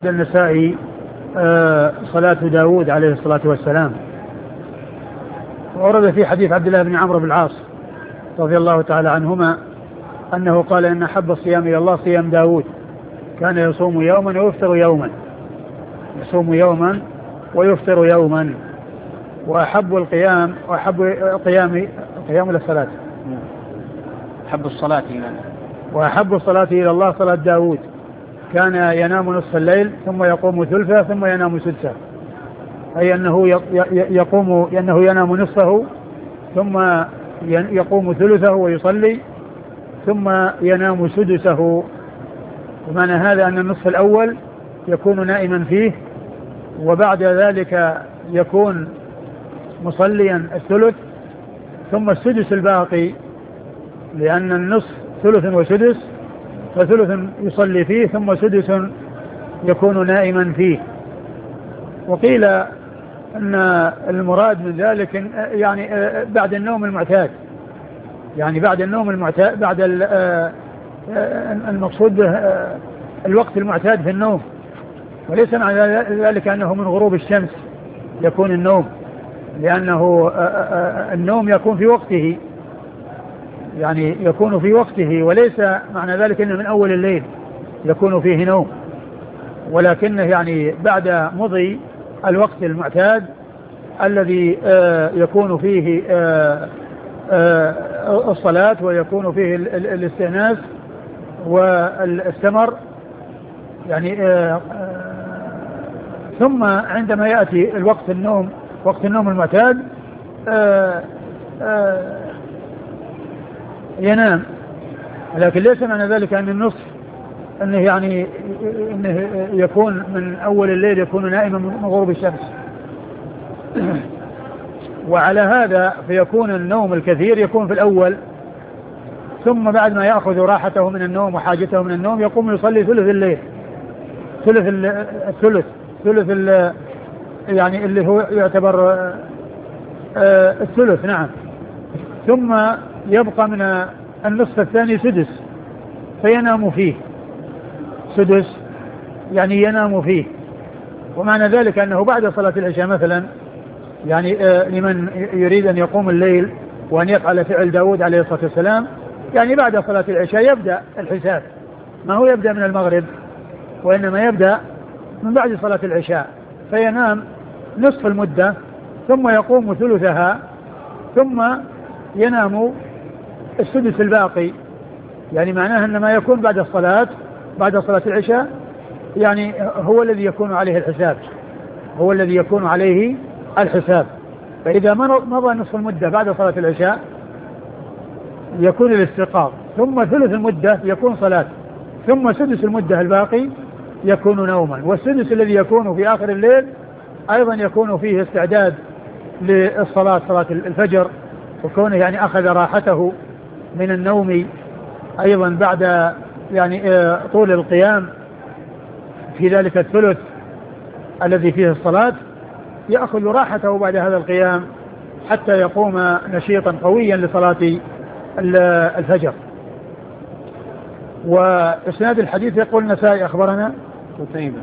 النسائي صلاة داود عليه الصلاة والسلام. ورد في حديث عبد الله بن عمرو بن العاص رضي الله تعالى عنهما أنه قال إن أحب الصيام إلى الله صيام داود، كان يصوم يوما ويفطر يوما، يصوم يوما ويفطر يوما. وأحب القيام القيام إلى الصلاة، أحب الصلاة وأحب الصلاة إلى الله صلاة داود، كان ينام نصف الليل ثم يقوم ثلثه ثم ينام سدسه، أي أنه ينام نصفه ثم يقوم ثلثه ويصلي ثم ينام سدسه. ومعنى هذا أن النصف الأول يكون نائما فيه، وبعد ذلك يكون مصليا الثلث، ثم السدس الباقي، لأن النصف ثلث وسدس، فثلث يصلي فيه ثم سدس يكون نائما فيه. وقيل أن المراد من ذلك يعني بعد النوم المعتاد، يعني بعد النوم المعتاد، بعد المقصود به الوقت المعتاد في النوم، وليس معنى ذلك أنه من غروب الشمس يكون النوم، لأنه النوم يكون في وقته، يعني يكون في وقته، وليس معنى ذلك أنه من أول الليل يكون فيه نوم، ولكنه يعني بعد مضي الوقت المعتاد الذي يكون فيه الصلاة ويكون فيه الاستئناس والسمر، يعني ثم عندما يأتي الوقت النوم، وقت النوم المعتاد، ينام. لكن ليس معنى ذلك أن النصف أنه يعني أنه يكون من أول الليل يكون نائما من غروب الشمس. وعلى هذا فيكون النوم الكثير يكون في الأول، ثم بعد ما يأخذ راحته من النوم وحاجته من النوم يقوم يصلي ثلث الليل، ثلث يعني اللي هو يعتبر الثلث، نعم. ثم يبقى من النصف الثاني سدس فينام فيه، سدس يعني ينام فيه. ومعنى ذلك أنه بعد صلاة العشاء مثلا، يعني لمن يريد أن يقوم الليل وأن يفعل فعل داود عليه الصلاة والسلام، يعني بعد صلاة العشاء يبدأ الحساب، ما هو يبدأ من المغرب، وإنما يبدأ من بعد صلاة العشاء، فينام نصف المدة ثم يقوم ثلثها ثم ينام السدس الباقي. يعني معناه أن ما يكون بعد صلاة العشاء يعني هو الذي يكون عليه الحساب، فإذا مضى نصف المدة بعد صلاة العشاء يكون الاستيقاظ، ثم ثلث المدة يكون صلاة، ثم سدس المدة الباقي يكون نوما. والسدس الذي يكون في آخر الليل أيضا يكون فيه استعداد للصلاة، صلاة الفجر، وكونه يعني أخذ راحته من النوم أيضا بعد يعني طول القيام في ذلك الثلث الذي فيه الصلاة، يأخذ راحته بعد هذا القيام حتى يقوم نشيطا قويا لصلاة الفجر. وإسناد الحديث يقول النسائي أخبرنا